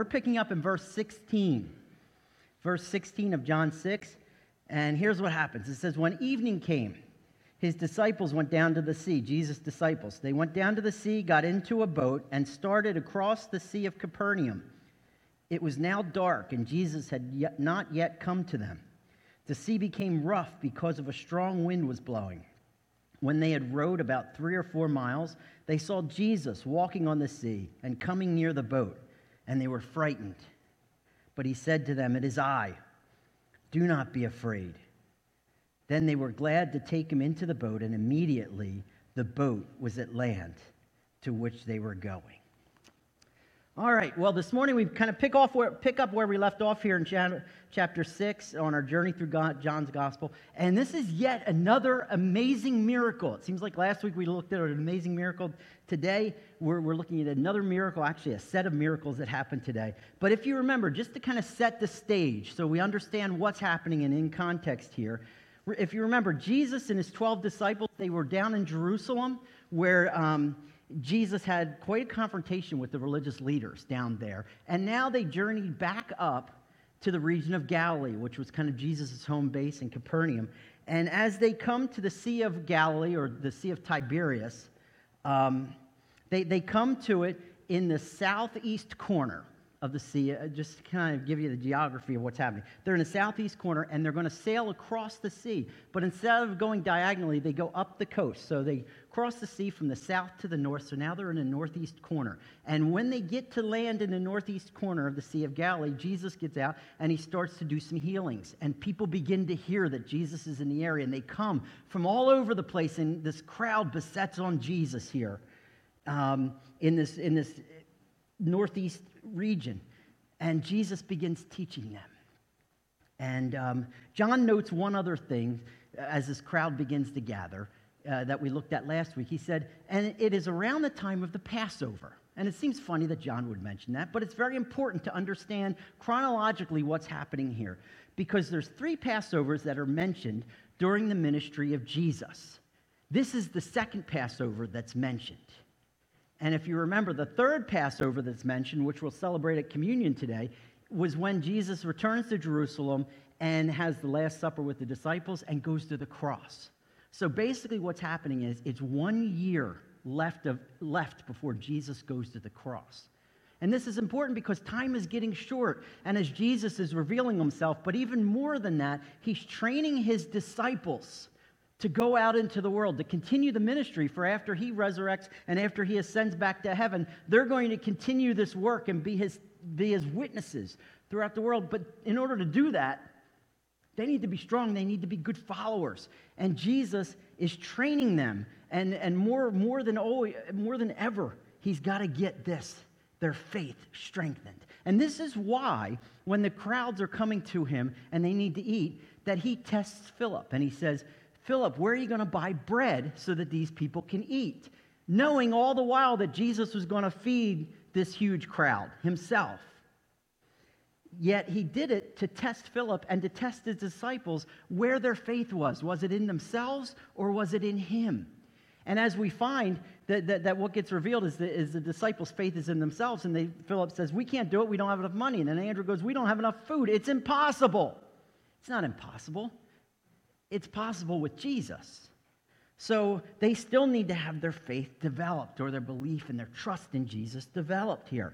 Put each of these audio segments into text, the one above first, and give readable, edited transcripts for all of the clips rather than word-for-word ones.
We're picking up in verse 16. Verse 16 of John 6. And here's what happens. It says, when evening came, his disciples went down to the sea, Jesus' disciples. They went down to the sea, got into a boat, and started across the Sea of Capernaum. It was now dark, and Jesus had not yet come to them. The sea became rough because of a strong wind was blowing. When they had rowed about 3 or 4 miles, they saw Jesus walking on the sea and coming near the boat, and they were frightened. But he said to them, "It is I. Do not be afraid." Then they were glad to take him into the boat, and immediately the boat was at land to which they were going. All right, well, this morning we kind of pick up where we left off here in chapter 6 on our journey through John's Gospel. And this is yet another amazing miracle. It seems like last week we looked at an amazing miracle. Today we're looking at another miracle, actually a set of miracles that happened today. But if you remember, just to kind of set the stage so we understand what's happening and in context here, if you remember, Jesus and his 12 disciples, they were down in Jerusalem where Jesus had quite a confrontation with the religious leaders down there. And now they journeyed back up to the region of Galilee, which was kind of Jesus' home base in Capernaum. And as they come to the Sea of Galilee, or the Sea of Tiberias, they come to it in the southeast corner of the sea, just to kind of give you the geography of what's happening. They're in the southeast corner, and they're going to sail across the sea. But instead of going diagonally, they go up the coast. So they cross the sea from the south to the north, so now they're in the northeast corner. And when they get to land in the northeast corner of the Sea of Galilee, Jesus gets out, and he starts to do some healings. And people begin to hear that Jesus is in the area, and they come from all over the place, and this crowd besets on Jesus here in this northeast region, and Jesus begins teaching them. And John notes one other thing as this crowd begins to gather that we looked at last week. He said, and it is around the time of the Passover. And it seems funny that John would mention that, but it's very important to understand chronologically what's happening here, because there's 3 Passovers that are mentioned during the ministry of Jesus. This is the second Passover that's mentioned. And if you remember, the third Passover that's mentioned, which we'll celebrate at communion today, was when Jesus returns to Jerusalem and has the Last Supper with the disciples and goes to the cross. So basically what's happening is it's 1 year left before Jesus goes to the cross. And this is important because time is getting short, and as Jesus is revealing himself, but even more than that, he's training his disciples to go out into the world, to continue the ministry, for after he resurrects and after he ascends back to heaven, they're going to continue this work and be his witnesses throughout the world. But in order to do that, they need to be strong. They need to be good followers. And Jesus is training them. And more than ever, he's got to get their faith strengthened. And this is why, when the crowds are coming to him and they need to eat, that he tests Philip. And he says, "Philip, where are you going to buy bread so that these people can eat?" Knowing all the while that Jesus was going to feed this huge crowd himself. Yet he did it to test Philip and to test his disciples where their faith was. Was it in themselves or was it in him? And as we find that what gets revealed is the disciples' faith is in themselves. And Philip says, "We can't do it. We don't have enough money." And then Andrew goes, "We don't have enough food. It's impossible." It's not impossible. It's possible with Jesus. So they still need to have their faith developed, or their belief and their trust in Jesus developed here.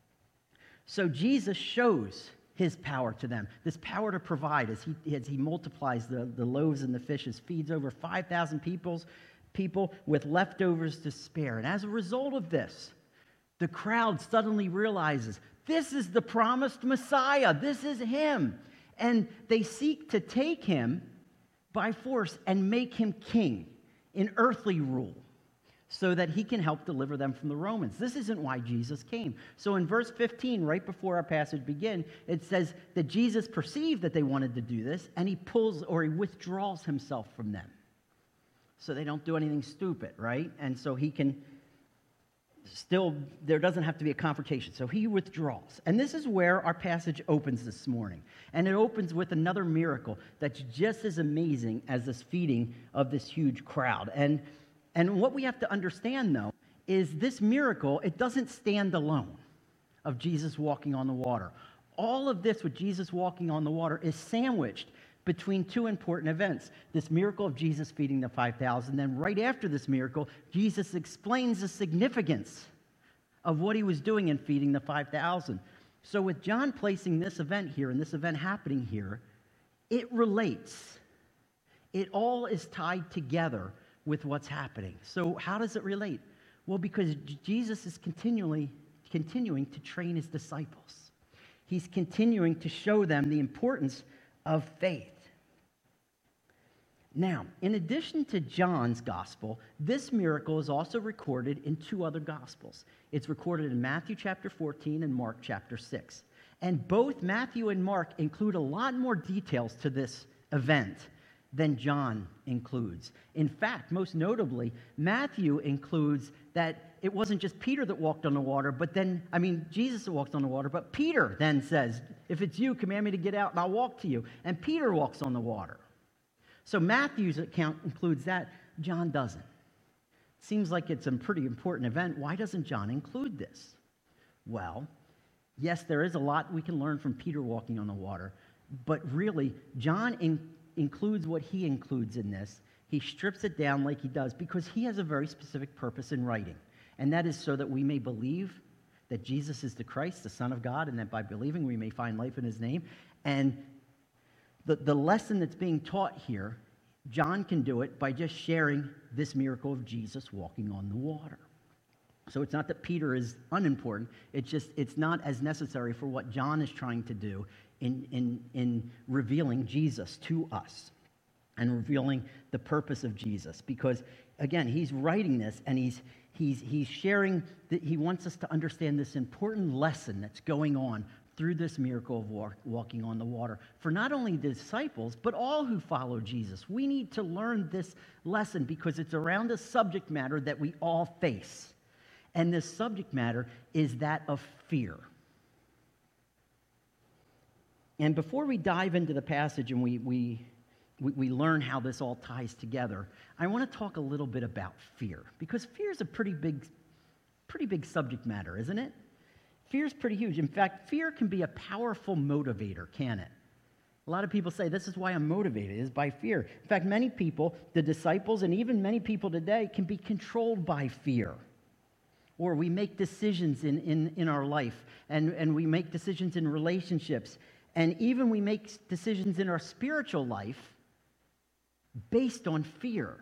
So Jesus shows his power to them, this power to provide as he multiplies the loaves and the fishes, feeds over 5,000 people with leftovers to spare. And as a result of this, the crowd suddenly realizes, this is the promised Messiah. This is him. And they seek to take him by force and make him king in earthly rule so that he can help deliver them from the Romans. This isn't why Jesus came. So in verse 15, right before our passage begins, it says that Jesus perceived that they wanted to do this, and he withdraws himself from them so they don't do anything stupid, right? And so he can there doesn't have to be a confrontation. So he withdraws. And this is where our passage opens this morning. And it opens with another miracle that's just as amazing as this feeding of this huge crowd. And what we have to understand, though, is this miracle, it doesn't stand alone. of Jesus walking on the water. All of this with Jesus walking on the water is sandwiched between two important events. This miracle of Jesus feeding the 5,000. Then right after this miracle, Jesus explains the significance of what he was doing in feeding the 5,000. So with John placing this event here and this event happening here, it relates. It all is tied together with what's happening. So how does it relate? Well, because Jesus is continuing to train his disciples. He's continuing to show them the importance of faith. Now, in addition to John's gospel, this miracle is also recorded in two other gospels. It's recorded in Matthew chapter 14 and Mark chapter 6. And both Matthew and Mark include a lot more details to this event than John includes. In fact, most notably, Matthew includes that it wasn't just Peter that walked on the water, Jesus that walked on the water, but Peter then says, if it's you, command me to get out and I'll walk to you. And Peter walks on the water. So Matthew's account includes that. John doesn't. Seems like it's a pretty important event. Why doesn't John include this? Well, yes, there is a lot we can learn from Peter walking on the water, but really, John includes what he includes in this. He strips it down like he does because he has a very specific purpose in writing, and that is so that we may believe that Jesus is the Christ, the Son of God, and that by believing we may find life in his name. And the lesson that's being taught here, John can do it by just sharing this miracle of Jesus walking on the water. So it's not that Peter is unimportant. It's not as necessary for what John is trying to do in revealing Jesus to us and revealing the purpose of Jesus. Because, again, he's writing this and he's sharing that he wants us to understand this important lesson that's going on through this miracle of walking on the water. For not only the disciples, but all who follow Jesus. We need to learn this lesson because it's around a subject matter that we all face. And this subject matter is that of fear. And before we dive into the passage and we learn how this all ties together, I want to talk a little bit about fear. Because fear is a pretty big subject matter, isn't it? Fear is pretty huge. In fact, fear can be a powerful motivator, can it? A lot of people say, this is why I'm motivated, is by fear. In fact, many people, the disciples, and even many people today, can be controlled by fear. Or we make decisions in our life, and we make decisions in relationships, and even we make decisions in our spiritual life based on fear.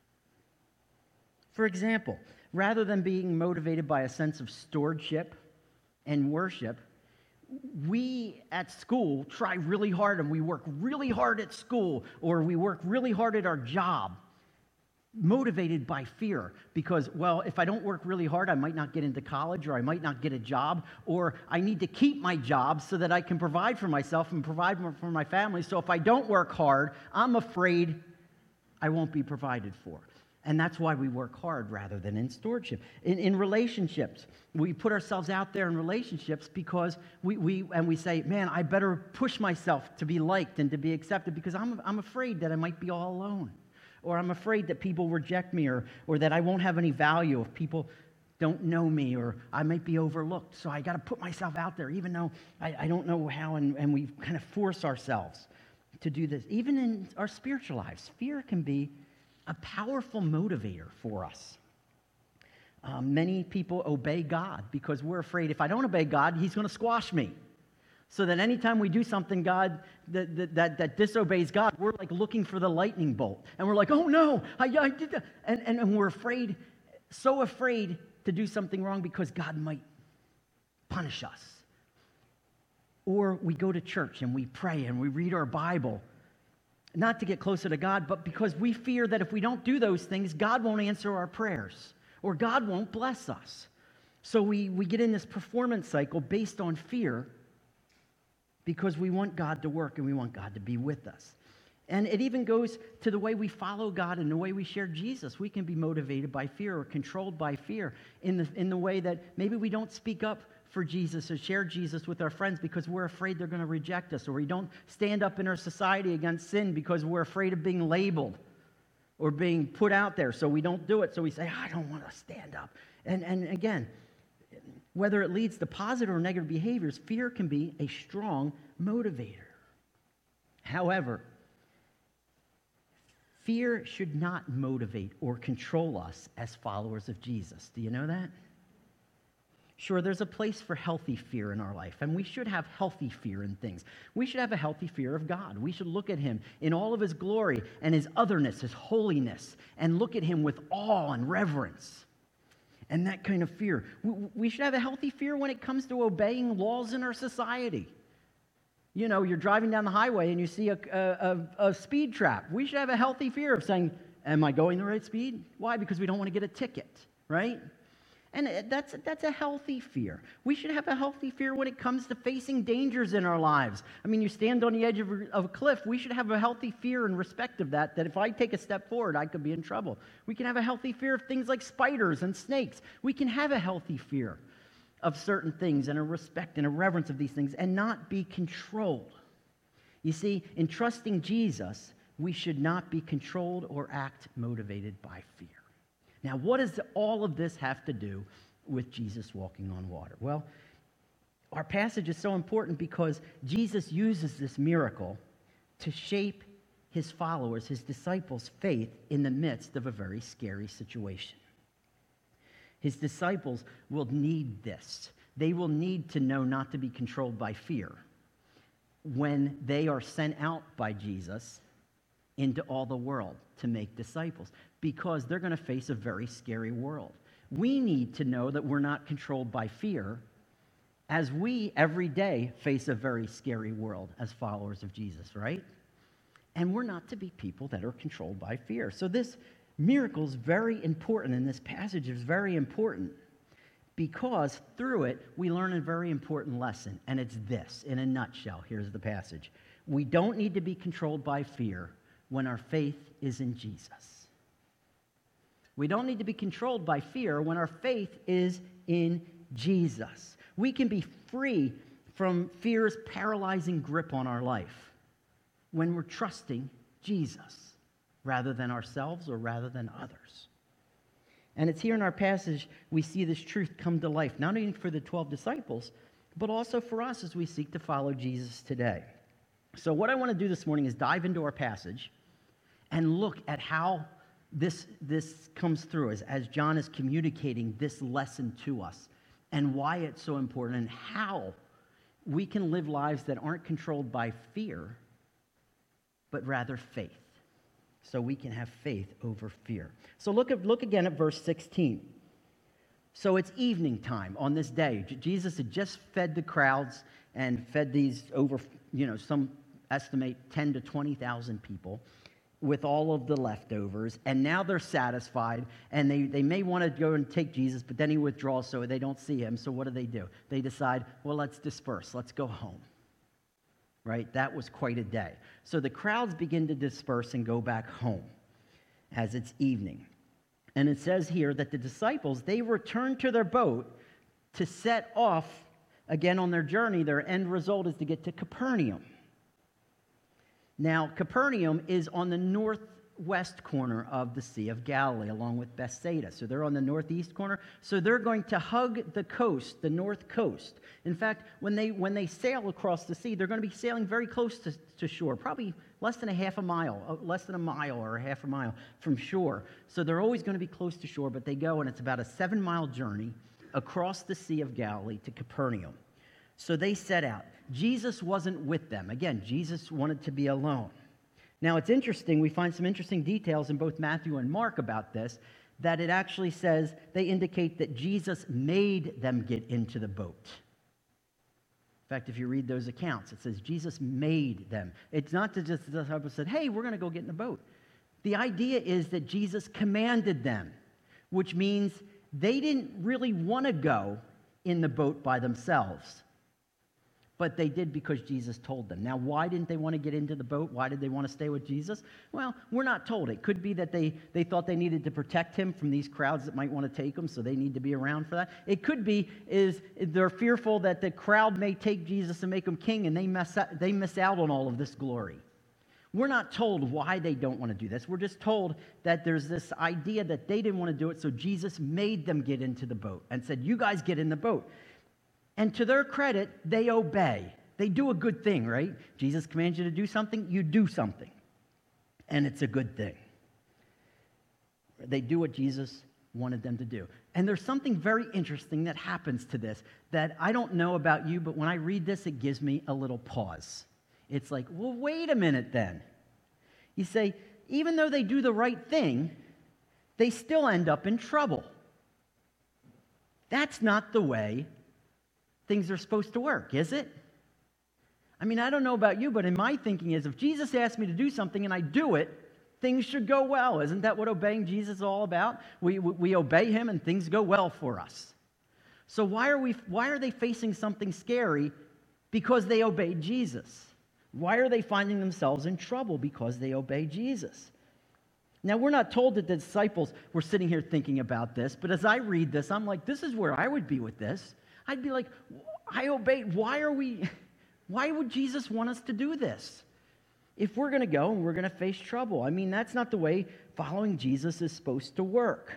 For example, rather than being motivated by a sense of stewardship and worship, we at school try really hard and we work really hard at school, or we work really hard at our job, motivated by fear because, well, if I don't work really hard, I might not get into college, or I might not get a job, or I need to keep my job so that I can provide for myself and provide for my family. So if I don't work hard, I'm afraid I won't be provided for. And that's why we work hard rather than in stewardship. In relationships, we put ourselves out there in relationships because we say, man, I better push myself to be liked and to be accepted because I'm afraid that I might be all alone. Or I'm afraid that people reject me, or that I won't have any value if people don't know me, or I might be overlooked. So I got to put myself out there even though I don't know how, and we kind of force ourselves to do this. Even in our spiritual lives, fear can be a powerful motivator for us. Many people obey God because we're afraid if I don't obey God, he's going to squash me. So that anytime we do something that disobeys God, we're like looking for the lightning bolt. And we're like, oh no, I did that. And we're afraid, so afraid to do something wrong because God might punish us. Or we go to church and we pray and we read our Bible, not to get closer to God, but because we fear that if we don't do those things, God won't answer our prayers, or God won't bless us. So we get in this performance cycle based on fear because we want God to work and we want God to be with us. And it even goes to the way we follow God and the way we share Jesus. We can be motivated by fear or controlled by fear in the way that maybe we don't speak up for Jesus or share Jesus with our friends because we're afraid they're going to reject us, or we don't stand up in our society against sin because we're afraid of being labeled or being put out there, so we don't do it. So we say, I don't want to stand up. And again, Whether it leads to positive or negative behaviors, fear can be a strong motivator. However, fear should not motivate or control us as followers of Jesus. Do you know that? Sure, there's a place for healthy fear in our life, and we should have healthy fear in things. We should have a healthy fear of God. We should look at him in all of his glory and his otherness, his holiness, and look at him with awe and reverence and that kind of fear. We should have a healthy fear when it comes to obeying laws in our society. You know, you're driving down the highway and you see a speed trap. We should have a healthy fear of saying, am I going the right speed? Why? Because we don't want to get a ticket, right? And that's a healthy fear. We should have a healthy fear when it comes to facing dangers in our lives. I mean, you stand on the edge of a cliff. We should have a healthy fear and respect of that if I take a step forward, I could be in trouble. We can have a healthy fear of things like spiders and snakes. We can have a healthy fear of certain things and a respect and a reverence of these things and not be controlled. You see, in trusting Jesus, we should not be controlled or act motivated by fear. Now, what does all of this have to do with Jesus walking on water? Well, our passage is so important because Jesus uses this miracle to shape his followers, his disciples' faith in the midst of a very scary situation. His disciples will need this. They will need to know not to be controlled by fear when they are sent out by Jesus into all the world to make disciples, because they're going to face a very scary world. We need to know that we're not controlled by fear as we every day face a very scary world as followers of Jesus, right? And we're not to be people that are controlled by fear. So this miracle is very important, and this passage is very important because through it we learn a very important lesson, and it's this, in a nutshell. Here's the passage. We don't need to be controlled by fear when our faith is in Jesus. We don't need to be controlled by fear when our faith is in Jesus. We can be free from fear's paralyzing grip on our life when we're trusting Jesus rather than ourselves or rather than others. And it's here in our passage we see this truth come to life, not only for the 12 disciples, but also for us as we seek to follow Jesus today. So what I want to do this morning is dive into our passage and look at how this comes through as John is communicating this lesson to us and why it's so important and how we can live lives that aren't controlled by fear, but rather faith. So we can have faith over fear. So look again at verse 16. So it's evening time on this day. Jesus had just fed the crowds and fed these over, some estimate 10 to 20,000 people with all of the leftovers, and now they're satisfied, and they may want to go and take Jesus, but then he withdraws so they don't see him. So what do? They decide, well, let's disperse. Let's go home. Right? That was quite a day. So the crowds begin to disperse and go back home as it's evening. And it says here that the disciples, they returned to their boat to set off again on their journey. Their end result is to get to Capernaum. Now, Capernaum is on the northwest corner of the Sea of Galilee, along with Bethsaida. So they're on the northeast corner. So they're going to hug the coast, the north coast. In fact, when they sail across the sea, they're going to be sailing very close to shore, probably less than a mile or a half a mile from shore. So they're always going to be close to shore, but they go, and it's about a 7-mile journey across the Sea of Galilee to Capernaum. So they set out. Jesus wasn't with them. Again, Jesus wanted to be alone. Now, it's interesting. We find some interesting details in both Matthew and Mark about this, that it actually says, they indicate that Jesus made them get into the boat. In fact, if you read those accounts, it says Jesus made them. It's not that just the disciples said, hey, we're going to go get in the boat. The idea is that Jesus commanded them, which means they didn't really want to go in the boat by themselves. But they did because Jesus told them. Now, why didn't they want to get into the boat? Why did they want to stay with Jesus? Well, we're not told. It could be that they thought they needed to protect him from these crowds that might want to take him, so they need to be around for that. It could be is they're fearful that the crowd may take Jesus and make him king, and they miss out on all of this glory. We're not told why they don't want to do this. We're just told that there's this idea that they didn't want to do it, so Jesus made them get into the boat and said, you guys get in the boat. And to their credit, they obey. They do a good thing, right? Jesus commands you to do something, you do something. And it's a good thing. They do what Jesus wanted them to do. And there's something very interesting that happens to this that I don't know about you, but when I read this, it gives me a little pause. It's like, well, wait a minute then. You say, even though they do the right thing, they still end up in trouble. That's not the way things are supposed to work, is it? I mean, I don't know about you, but in my thinking is if Jesus asks me to do something and I do it, things should go well. Isn't that what obeying Jesus is all about? We obey him and things go well for us. So why are they facing something scary? Because they obeyed Jesus. Why are they finding themselves in trouble? Because they obey Jesus. Now, we're not told that the disciples were sitting here thinking about this, but as I read this, I'm like, this is where I would be with this. I'd be like, I obeyed. Why would Jesus want us to do this? If we're going to go and we're going to face trouble. I mean, that's not the way following Jesus is supposed to work.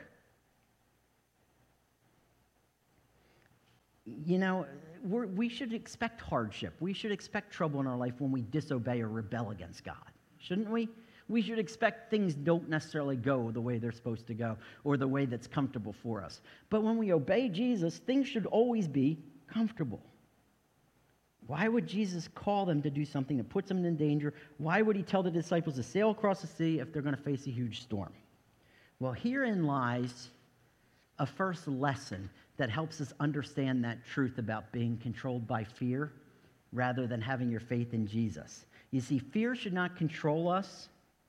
You know, we should expect hardship. We should expect trouble in our life when we disobey or rebel against God, shouldn't we? We should expect things don't necessarily go the way they're supposed to go or the way that's comfortable for us. But when we obey Jesus, things should always be comfortable. Why would Jesus call them to do something that puts them in danger? Why would he tell the disciples to sail across the sea if they're going to face a huge storm? Well, herein lies a first lesson that helps us understand that truth about being controlled by fear rather than having your faith in Jesus. You see, fear should not control us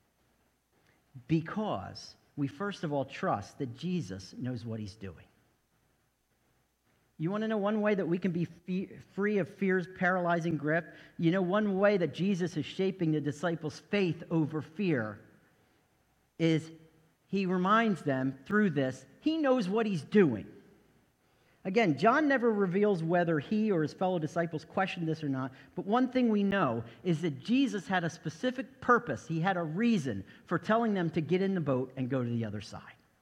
because we first of all trust that Jesus knows what he's doing. You want to know one way that we can be free of fear's paralyzing grip? You know, one way that Jesus is shaping the disciples' faith over fear is he reminds them through this, he knows what he's doing. Again, John never reveals whether he or his fellow disciples questioned this or not, but one thing we know is that Jesus had a specific purpose. He had a reason for telling them to get in the boat and go to the other side.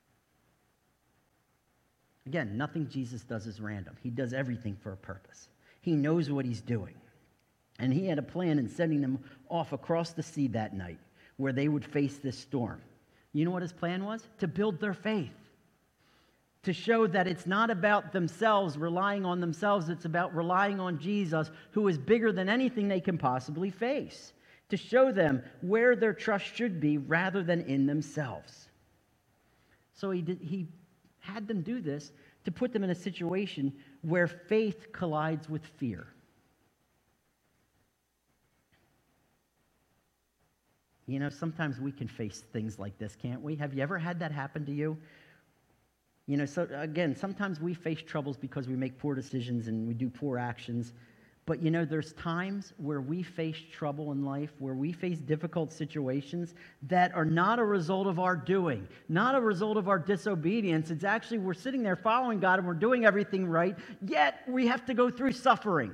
Again, nothing Jesus does is random. He does everything for a purpose. He knows what he's doing. And he had a plan in sending them off across the sea that night where they would face this storm. You know what his plan was? To build their faith. To show that it's not about themselves, relying on themselves. It's about relying on Jesus, who is bigger than anything they can possibly face. To show them where their trust should be rather than in themselves. So he had them do this to put them in a situation where faith collides with fear. You know, sometimes we can face things like this, can't we? Have you ever had that happen to you? You know, so again, sometimes we face troubles because we make poor decisions and we do poor actions. But you know, there's times where we face trouble in life, where we face difficult situations that are not a result of our doing, not a result of our disobedience. It's actually we're sitting there following God and we're doing everything right, yet we have to go through suffering.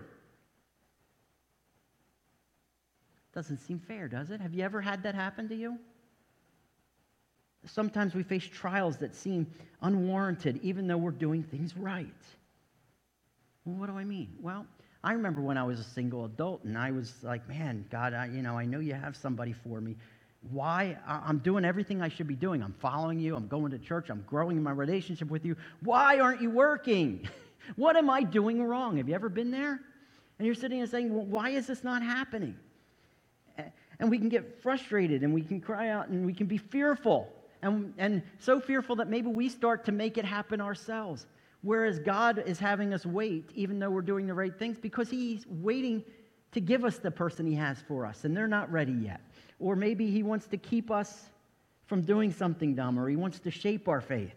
Doesn't seem fair, does it? Have you ever had that happen to you? Sometimes we face trials that seem unwarranted, even though we're doing things right. Well, what do I mean? Well, I remember when I was a single adult, and I was like, man, God, I know you have somebody for me. Why? I'm doing everything I should be doing. I'm following you. I'm going to church. I'm growing in my relationship with you. Why aren't you working? What am I doing wrong? Have you ever been there? And you're sitting and saying, well, why is this not happening? And we can get frustrated, and we can cry out, and we can be fearful. And so fearful that maybe we start to make it happen ourselves. Whereas God is having us wait, even though we're doing the right things, because he's waiting to give us the person he has for us, and they're not ready yet. Or maybe he wants to keep us from doing something dumb, or he wants to shape our faith.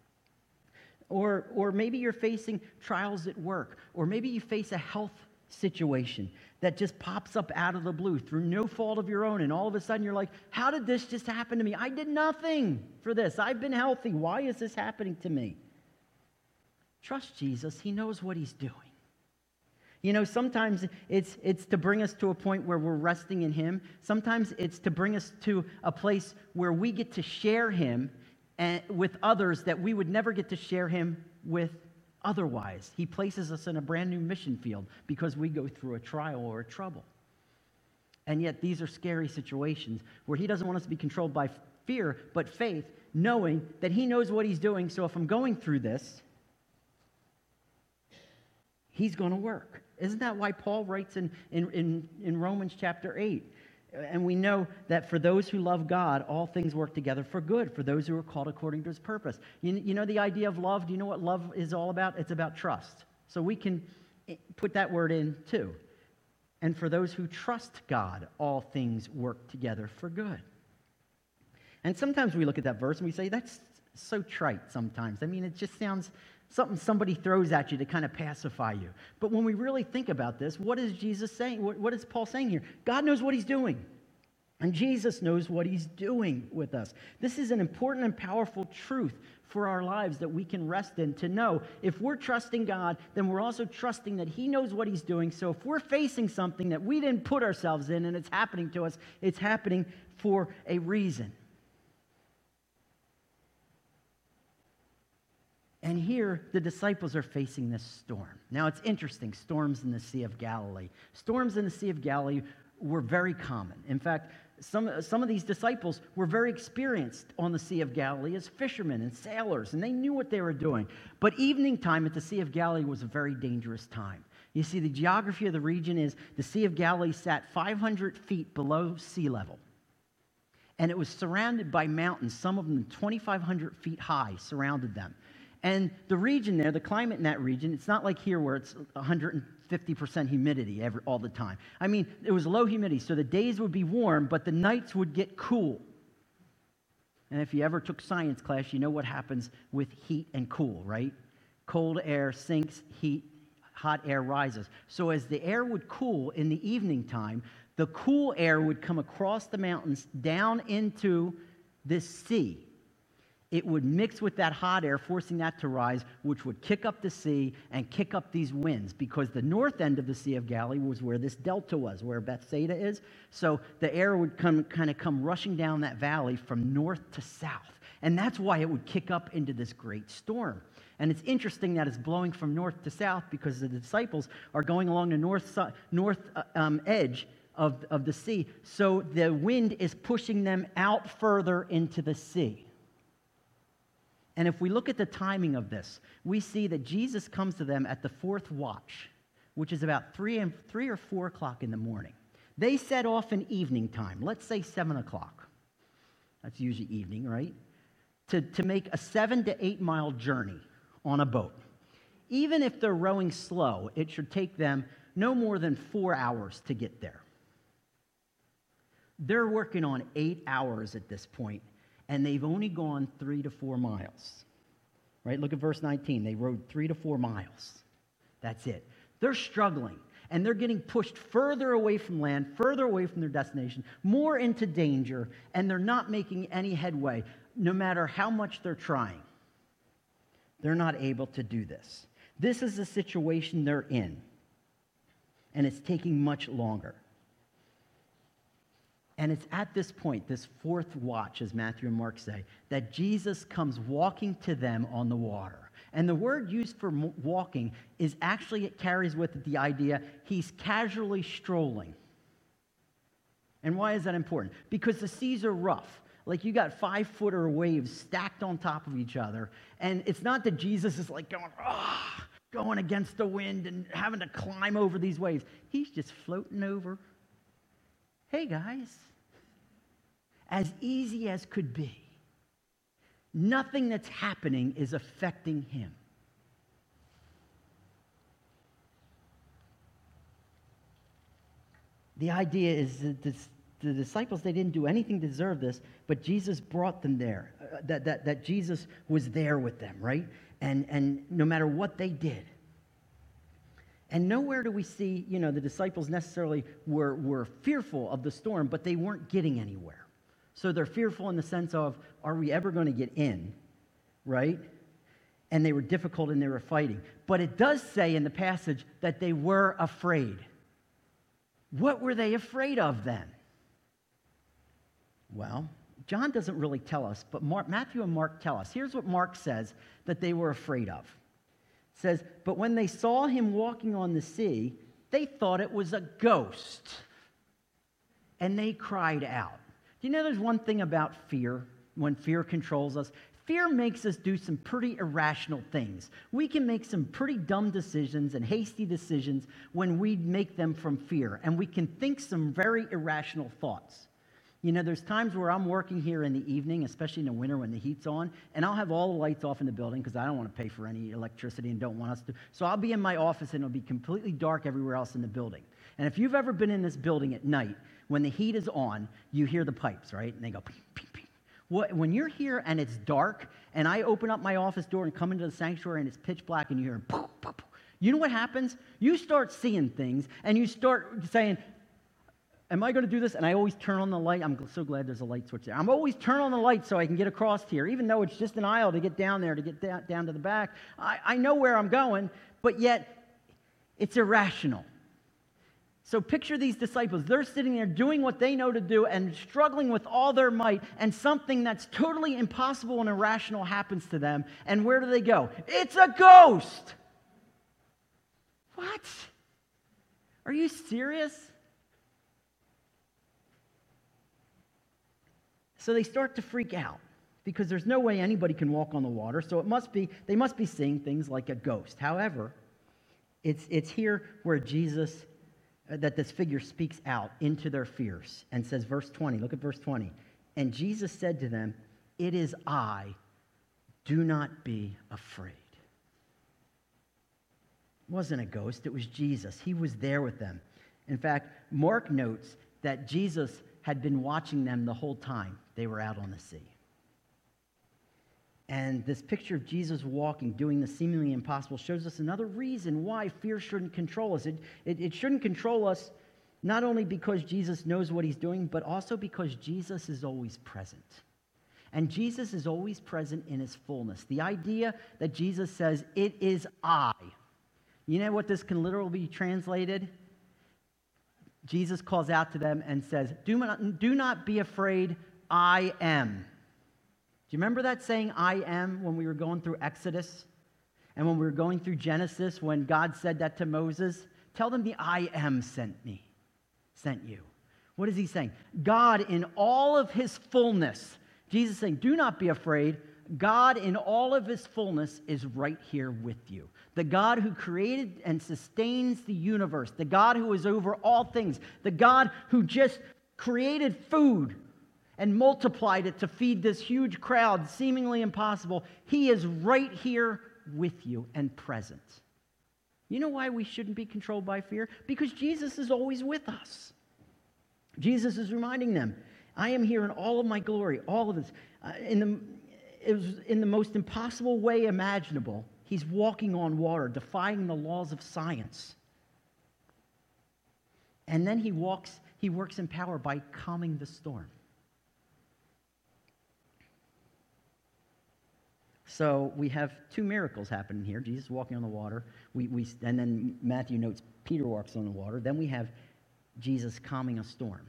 Or maybe you're facing trials at work, or maybe you face a health situation that just pops up out of the blue through no fault of your own, and all of a sudden you're like, how did this just happen to me? I did nothing for this. I've been healthy. Why is this happening to me? Trust Jesus. He knows what he's doing. You know, sometimes it's to bring us to a point where we're resting in him. Sometimes it's to bring us to a place where we get to share him with others that we would never get to share him with Otherwise, he places us in a brand new mission field because we go through a trial or a trouble. And yet these are scary situations where he doesn't want us to be controlled by fear, but faith, knowing that he knows what he's doing. So if I'm going through this, he's going to work. Isn't that why Paul writes in Romans chapter 8? And we know that for those who love God, all things work together for good, for those who are called according to his purpose. You know the idea of love? Do you know what love is all about? It's about trust. So we can put that word in too. And for those who trust God, all things work together for good. And sometimes we look at that verse and we say, that's so trite sometimes. I mean, it just sounds something somebody throws at you to kind of pacify you. But when we really think about this, what is Jesus saying? What is Paul saying here? God knows what he's doing. And Jesus knows what he's doing with us. This is an important and powerful truth for our lives that we can rest in, to know if we're trusting God, then we're also trusting that he knows what he's doing. So if we're facing something that we didn't put ourselves in and it's happening to us, it's happening for a reason. And here, the disciples are facing this storm. Now, it's interesting, storms in the Sea of Galilee. Storms in the Sea of Galilee were very common. In fact, some of these disciples were very experienced on the Sea of Galilee as fishermen and sailors, and they knew what they were doing. But evening time at the Sea of Galilee was a very dangerous time. You see, the geography of the region is the Sea of Galilee sat 500 feet below sea level. And it was surrounded by mountains, some of them 2,500 feet high, surrounded them. And the region there, the climate in that region, it's not like here where it's 150% humidity all the time. I mean, it was low humidity, so the days would be warm, but the nights would get cool. And if you ever took science class, you know what happens with heat and cool, right? Cold air sinks, hot air rises. So as the air would cool in the evening time, the cool air would come across the mountains down into this sea. It would mix with that hot air, forcing that to rise, which would kick up the sea and kick up these winds, because the north end of the Sea of Galilee was where this delta was, where Bethsaida is. So the air would come rushing down that valley from north to south. And that's why it would kick up into this great storm. And it's interesting that it's blowing from north to south, because the disciples are going along the north edge of the sea. So the wind is pushing them out further into the sea. And if we look at the timing of this, we see that Jesus comes to them at the fourth watch, which is about 3 or 4 o'clock in the morning. They set off in evening time, let's say 7 o'clock. That's usually evening, right? To make a 7 to 8 mile journey on a boat. Even if they're rowing slow, it should take them no more than 4 hours to get there. They're working on 8 hours at this point, and they've only gone 3 to 4 miles. Right? Look at verse 19. They rode 3 to 4 miles. That's it. They're struggling, and they're getting pushed further away from land, further away from their destination, more into danger, and they're not making any headway, no matter how much they're trying. They're not able to do this. This is the situation they're in, and it's taking much longer. And it's at this point, this fourth watch, as Matthew and Mark say, that Jesus comes walking to them on the water. And the word used for walking is actually, it carries with it the idea he's casually strolling. And why is that important? Because the seas are rough. Like, you got 5-footer waves stacked on top of each other. And it's not that Jesus is like going against the wind and having to climb over these waves. He's just floating over. Hey, guys. As easy as could be. Nothing that's happening is affecting him. The idea is that the disciples, they didn't do anything to deserve this, but Jesus brought them there. That Jesus was there with them, right? And no matter what they did. And nowhere do we see, the disciples necessarily were fearful of the storm, but they weren't getting anywhere. So they're fearful in the sense of, are we ever going to get in, right? And they were difficult and they were fighting. But it does say in the passage that they were afraid. What were they afraid of then? Well, John doesn't really tell us, but Matthew and Mark tell us. Here's what Mark says that they were afraid of. It says, but when they saw him walking on the sea, they thought it was a ghost, and they cried out. Do you know there's one thing about fear, when fear controls us? Fear makes us do some pretty irrational things. We can make some pretty dumb decisions and hasty decisions when we make them from fear, and we can think some very irrational thoughts. You know, there's times where I'm working here in the evening, especially in the winter when the heat's on, and I'll have all the lights off in the building because I don't want to pay for any electricity and don't want us to. So I'll be in my office and it'll be completely dark everywhere else in the building. And if you've ever been in this building at night, when the heat is on, you hear the pipes, right? And they go ping, ping, ping. When you're here and it's dark, and I open up my office door and come into the sanctuary and it's pitch black and you hear poof, poof, poof, you know what happens? You start seeing things and you start saying, am I going to do this? And I always turn on the light. I'm so glad there's a light switch there. I'm always turn on the light so I can get across here, even though it's just an aisle to get down there, to get down to the back. I know where I'm going, but yet it's irrational. So picture these disciples. They're sitting there doing what they know to do and struggling with all their might, and something that's totally impossible and irrational happens to them. And where do they go? It's a ghost! What? Are you serious? So they start to freak out because there's no way anybody can walk on the water. So they must be seeing things like a ghost. However, it's here where Jesus, that this figure speaks out into their fears and says, verse 20, look at verse 20. And Jesus said to them, it is I, do not be afraid. It wasn't a ghost, it was Jesus. He was there with them. In fact, Mark notes that Jesus had been watching them the whole time they were out on the sea. And this picture of Jesus walking, doing the seemingly impossible, shows us another reason why fear shouldn't control us. It shouldn't control us not only because Jesus knows what he's doing, but also because Jesus is always present. And Jesus is always present in his fullness. The idea that Jesus says, it is I. You know what this can literally be translated? Jesus calls out to them and says, do not be afraid, I am. Do you remember that saying, I am, when we were going through Exodus? And when we were going through Genesis, when God said that to Moses? Tell them the I am sent you. What is he saying? God in all of his fullness. Jesus saying, do not be afraid. God in all of his fullness is right here with you. The God who created and sustains the universe, the God who is over all things, the God who just created food and multiplied it to feed this huge crowd, seemingly impossible, he is right here with you and present. You know why we shouldn't be controlled by fear? Because Jesus is always with us. Jesus is reminding them, I am here in all of my glory, all of this. It was in the most impossible way imaginable. He's walking on water, defying the laws of science. And then he works in power by calming the storm. So we have two miracles happening here. Jesus walking on the water. And then Matthew notes Peter walks on the water. Then we have Jesus calming a storm.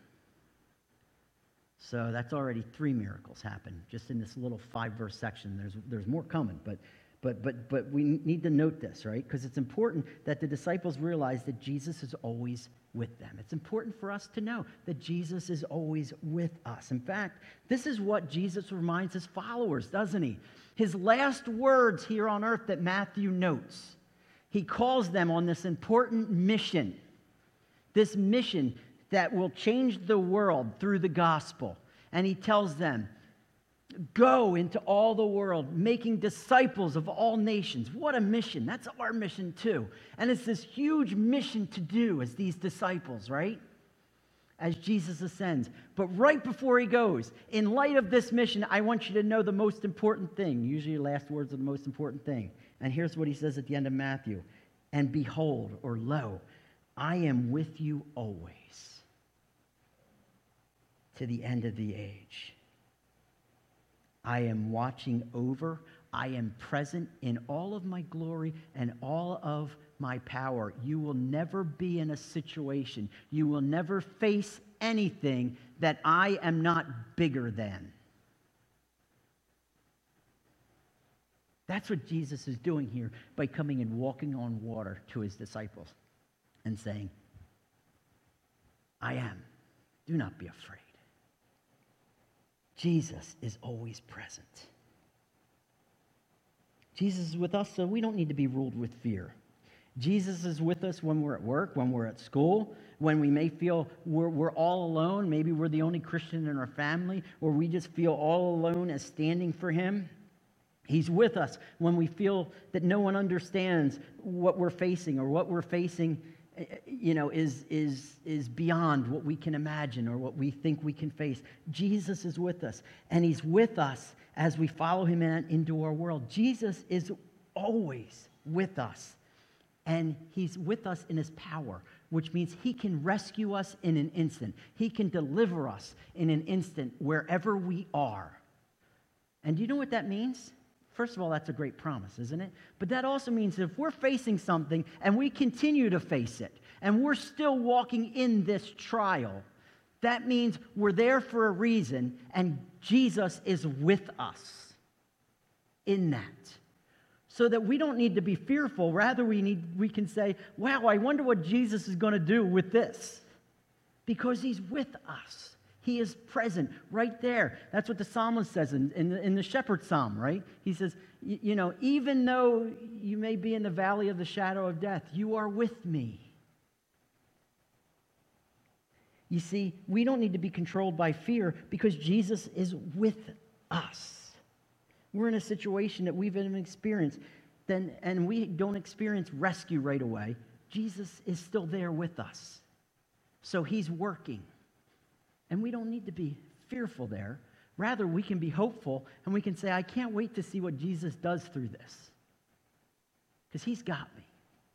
So that's already three miracles happen just in this little 5-verse section. There's more coming, but we need to note this, right? Because it's important that the disciples realize that Jesus is always with them. It's important for us to know that Jesus is always with us. In fact, this is what Jesus reminds his followers, doesn't he? His last words here on earth that Matthew notes. He calls them on this important mission. This mission that will change the world through the gospel. And he tells them, go into all the world, making disciples of all nations. What a mission. That's our mission too. And it's this huge mission to do as these disciples, right? As Jesus ascends. But right before he goes, in light of this mission, I want you to know the most important thing. Usually your last words are the most important thing. And here's what he says at the end of Matthew. And behold, or lo, I am with you always, to the end of the age. I am watching over, I am present in all of my glory and all of my power. You will never be in a situation, you will never face anything that I am not bigger than. That's what Jesus is doing here by coming and walking on water to his disciples and saying, I am. Do not be afraid. Jesus is always present. Jesus is with us, so we don't need to be ruled with fear. Jesus is with us when we're at work, when we're at school, when we may feel we're all alone. Maybe we're the only Christian in our family, or we just feel all alone as standing for him. He's with us when we feel that no one understands what we're facing, or what we're facing, is beyond what we can imagine or what we think we can face. Jesus is with us, and he's with us as we follow him into our world. Jesus is always with us, and he's with us in his power, which means he can rescue us in an instant. He can deliver us in an instant wherever we are. And do you know what that means? First of all, that's a great promise, isn't it? But that also means that if we're facing something and we continue to face it, and we're still walking in this trial, that means we're there for a reason, and Jesus is with us in that. So that we don't need to be fearful. Rather, we can say, wow, I wonder what Jesus is going to do with this. Because he's with us. He is present right there. That's what the psalmist says in the shepherd psalm, right? He says, even though you may be in the valley of the shadow of death, you are with me. You see, we don't need to be controlled by fear because Jesus is with us. We're in a situation that we've experienced, and we don't experience rescue right away. Jesus is still there with us. So he's working. And we don't need to be fearful there. Rather, we can be hopeful, and we can say, I can't wait to see what Jesus does through this. Because he's got me.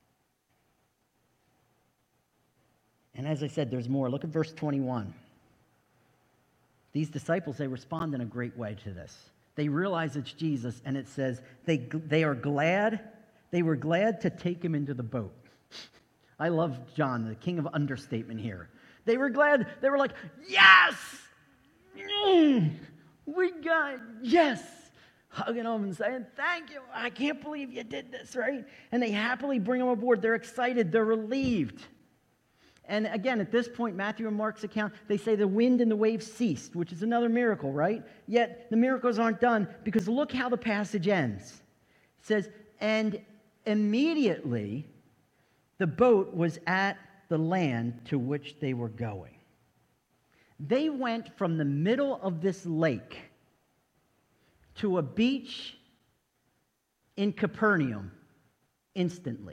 And as I said, there's more. Look at verse 21. These disciples, they respond in a great way to this. They realize it's Jesus, and it says they were glad to take him into the boat. I love John, the king of understatement here. They were glad. They were like, yes! Yes! Hugging him and saying, thank you. I can't believe you did this, right? And they happily bring him aboard. They're excited. They're relieved. And again, at this point, Matthew and Mark's account, they say the wind and the waves ceased, which is another miracle, right? Yet the miracles aren't done because look how the passage ends. It says, and immediately the boat was at the land to which they were going. They went from the middle of this lake to a beach in Capernaum instantly.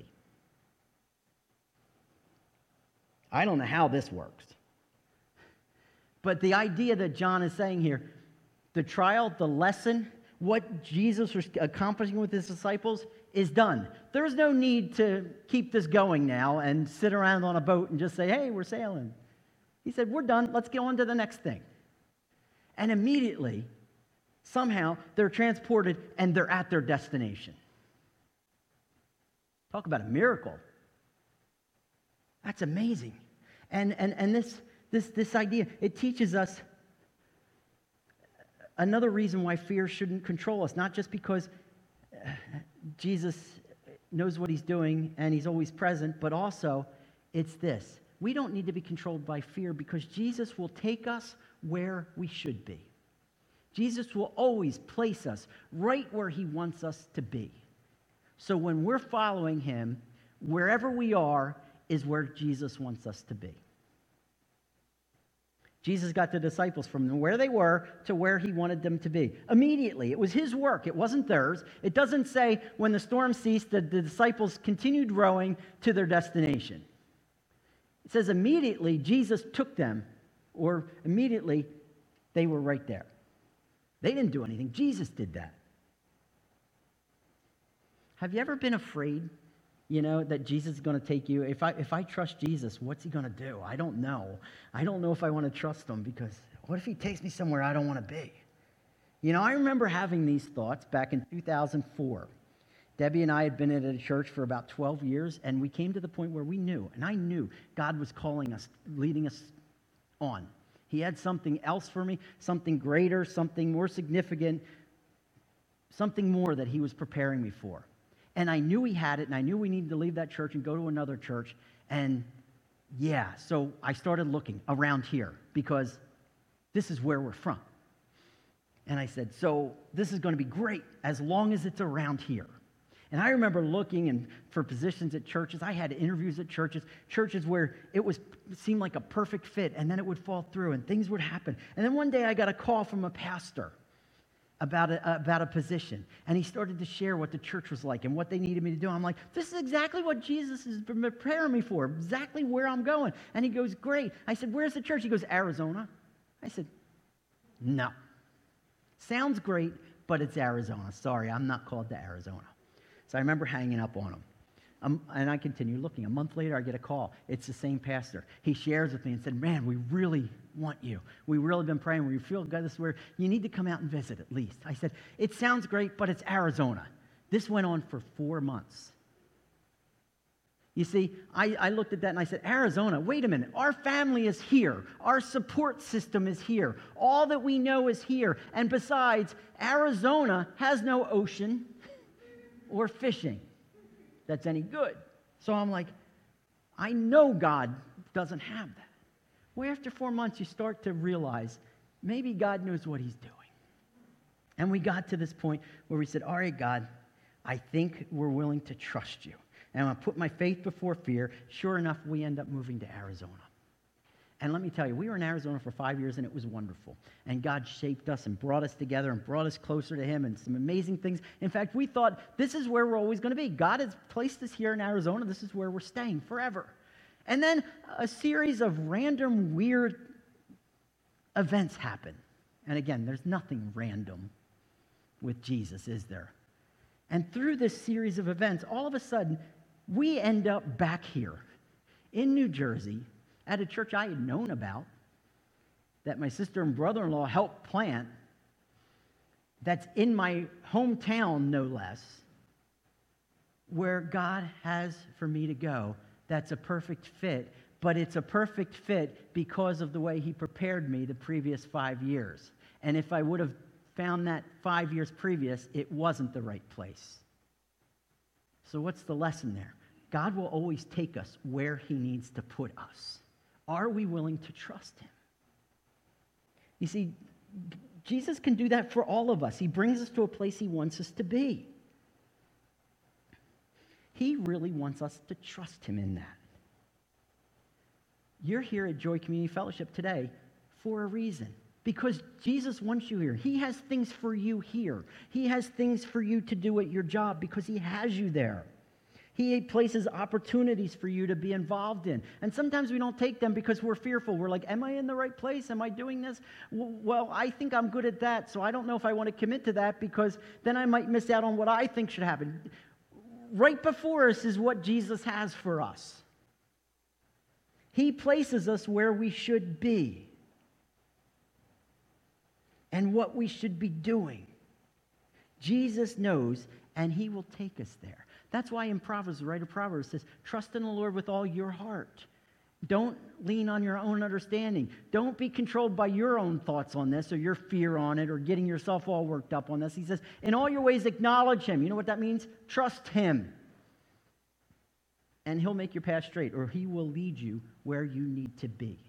I don't know how this works. But the idea that John is saying here, the trial, the lesson, what Jesus was accomplishing with his disciples is done. There's no need to keep this going now and sit around on a boat and just say, hey, we're sailing. He said, we're done. Let's go on to the next thing. And immediately, somehow, they're transported and they're at their destination. Talk about a miracle. That's amazing. And this idea, it teaches us another reason why fear shouldn't control us, not just because Jesus knows what he's doing and he's always present, but also it's this. We don't need to be controlled by fear because Jesus will take us where we should be. Jesus will always place us right where he wants us to be. So when we're following him, wherever we are is where Jesus wants us to be. Jesus got the disciples from where they were to where he wanted them to be. Immediately. It was his work. It wasn't theirs. It doesn't say when the storm ceased that the disciples continued rowing to their destination. It says immediately Jesus took them, or immediately they were right there. They didn't do anything. Jesus did that. Have you ever been afraid, that Jesus is going to take you? If I trust Jesus, what's he going to do? I don't know. I don't know if I want to trust him because what if he takes me somewhere I don't want to be? I remember having these thoughts back in 2004. Debbie and I had been at a church for about 12 years, and we came to the point where we knew, and I knew God was calling us, leading us on. He had something else for me, something greater, something more significant. something more that he was preparing me for. And I knew he had it, and I knew we needed to leave that church and go to another church. And yeah, so I started looking around here because this is where we're from. And I said, so this is going to be great as long as it's around here. And I remember looking for positions at churches. I had interviews at churches where it seemed like a perfect fit, and then it would fall through, and things would happen. And then one day I got a call from a pastor about a position, and he started to share what the church was like and what they needed me to do. I'm like, this is exactly what Jesus has been preparing me for, exactly where I'm going. And he goes, great. I said, where's the church? He goes, Arizona. I said, no. Sounds great, but it's Arizona. Sorry, I'm not called to Arizona. So I remember hanging up on him. And I continue looking. A month later, I get a call. It's the same pastor. He shares with me and said, man, we really want you. We've really been praying. We feel God, this is where you need to come out and visit at least. I said, it sounds great, but it's Arizona. This went on for 4 months. You see, I looked at that and I said, Arizona, wait a minute. Our family is here. Our support system is here. All that we know is here. And besides, Arizona has no ocean or fishing that's any good. So I'm like, I know God doesn't have that. Well, after 4 months, you start to realize maybe God knows what he's doing. And we got to this point where we said, all right, God, I think we're willing to trust you. And I'm going to put my faith before fear. Sure enough, we end up moving to Arizona. And let me tell you, we were in Arizona for 5 years, and it was wonderful. And God shaped us and brought us together and brought us closer to him and some amazing things. In fact, we thought this is where we're always going to be. God has placed us here in Arizona. This is where we're staying forever. And then a series of random, weird events happen. And again, there's nothing random with Jesus, is there? And through this series of events, all of a sudden, we end up back here in New Jersey at a church I had known about, that my sister and brother-in-law helped plant, that's in my hometown, no less, where God has for me to go. That's a perfect fit, but it's a perfect fit because of the way he prepared me the previous 5 years. And if I would have found that 5 years previous, it wasn't the right place. So what's the lesson there? God will always take us where he needs to put us. Are we willing to trust him? You see, Jesus can do that for all of us. He brings us to a place he wants us to be. He really wants us to trust him in that. You're here at Joy Community Fellowship today for a reason. Because Jesus wants you here. He has things for you here. He has things for you to do at your job because he has you there. He places opportunities for you to be involved in. And sometimes we don't take them because we're fearful. We're like, am I in the right place? Am I doing this? Well, I think I'm good at that, so I don't know if I want to commit to that because then I might miss out on what I think should happen. Right before us is what Jesus has for us. He places us where we should be and what we should be doing. Jesus knows, and he will take us there. That's why in Proverbs, the writer of Proverbs says, trust in the Lord with all your heart. Don't lean on your own understanding. Don't be controlled by your own thoughts on this or your fear on it or getting yourself all worked up on this. He says, in all your ways acknowledge him. You know what that means? Trust him. And he'll make your path straight, or he will lead you where you need to be.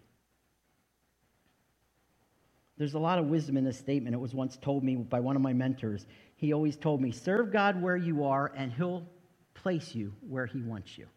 There's a lot of wisdom in this statement. It was once told me by one of my mentors. He always told me, serve God where you are, and he'll place you where he wants you.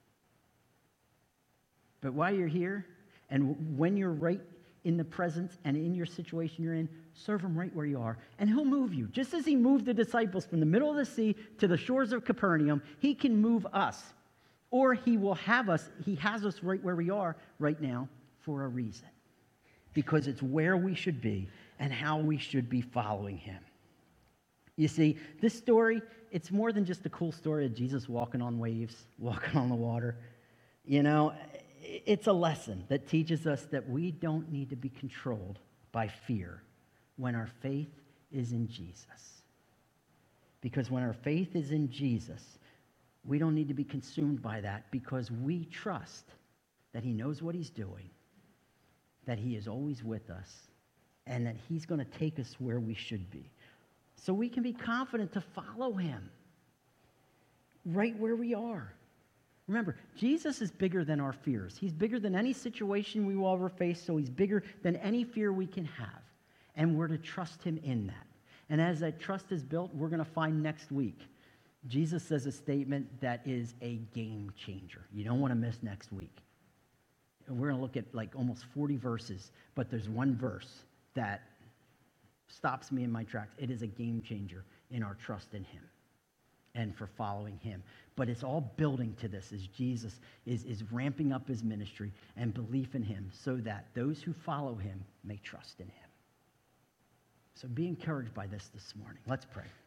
But while you're here, and when you're right in the presence and in your situation you're in, serve him right where you are, and he'll move you. Just as he moved the disciples from the middle of the sea to the shores of Capernaum, he can move us. Or he will have us, he has us right where we are right now for a reason. Because it's where we should be and how we should be following him. You see, this story, it's more than just a cool story of Jesus walking on waves, walking on the water. You know, it's a lesson that teaches us that we don't need to be controlled by fear when our faith is in Jesus. Because when our faith is in Jesus, we don't need to be consumed by that because we trust that he knows what he's doing, that he is always with us, and that he's going to take us where we should be. so we can be confident to follow him right where we are. Remember, Jesus is bigger than our fears. He's bigger than any situation we will ever face, so he's bigger than any fear we can have. And we're to trust him in that. And as that trust is built, we're going to find next week, Jesus says a statement that is a game changer. You don't want to miss next week. And we're going to look at like almost 40 verses, but there's one verse that stops me in my tracks. It is a game changer in our trust in him and for following him. But it's all building to this as Jesus is ramping up his ministry and belief in him so that those who follow him may trust in him. So be encouraged by this morning. Let's pray.